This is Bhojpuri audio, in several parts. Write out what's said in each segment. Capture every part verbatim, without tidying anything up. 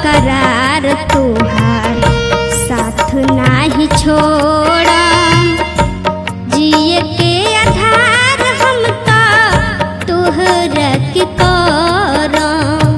करार तुहार साथ नाही छोड़म, जिए के आधार हम तो तुहरा के करम।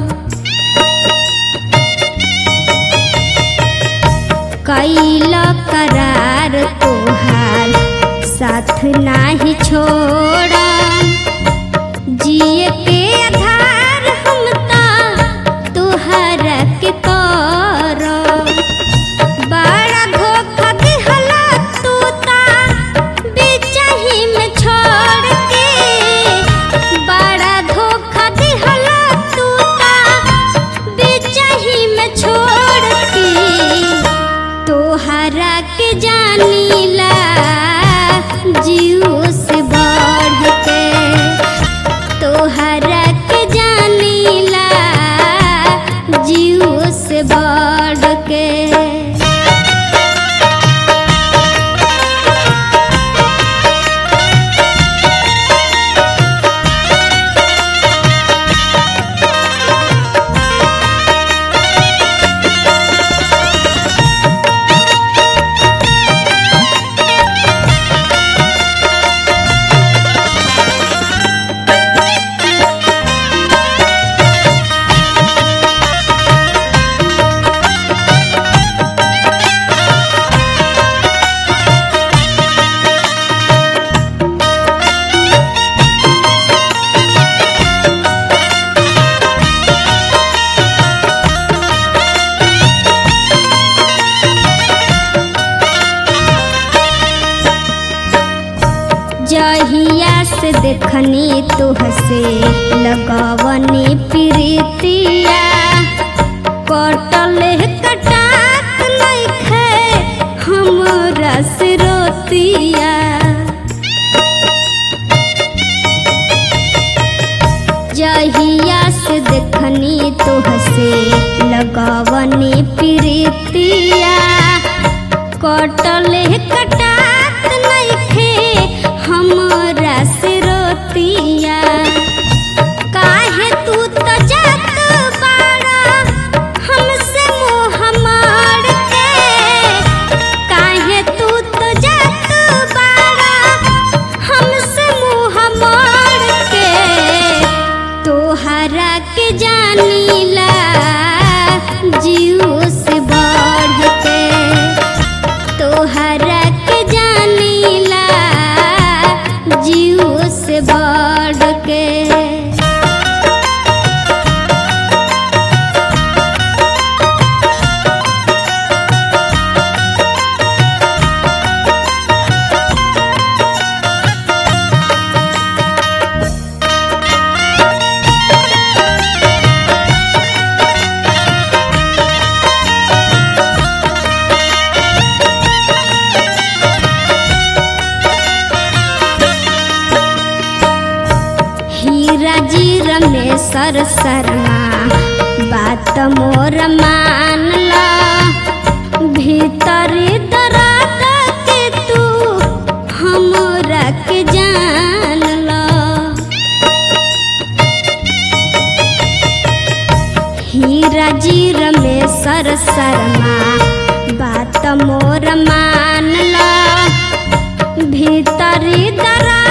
कैला करार तुहार साथ नाही छोड़म, जिए के आधार हम तो तुहरा के करम। बड़ा धोखा दिहला तू ता बिचही में छोड़ के, बड़ा धोखा दिहला तू ता बिचही में छोड़ के। तोहरा के जानीला जीव से बढ़ के, तोहरा के जानीला जीव से बढ़ के। जहिया से देखनी तुहसे लगवनी प्रीतिया, कटल कटात नइखे हमरा से रोतिया। जहिया से देखनी तुहसे लगवनी प्रीतिया, कटल कटात नइखे हमरा से रोतिया। काहे तू तो जात बाड़ा हमसे मुँह मोड़ के, काहे तू तो जात बाड़ा हमसे मुँह मोड़ के। तोहरा के जानीला जीव से बढ़ के, तोहरा के जानीला जीव से बढ़ के। हीराजी रमेशर शर्मा बात मोर मान ला, भीतर दर्द के तू हमरा के जान ला। हीराजी रमेशर शर्मा बात मोर मान ला, भीतर दर्द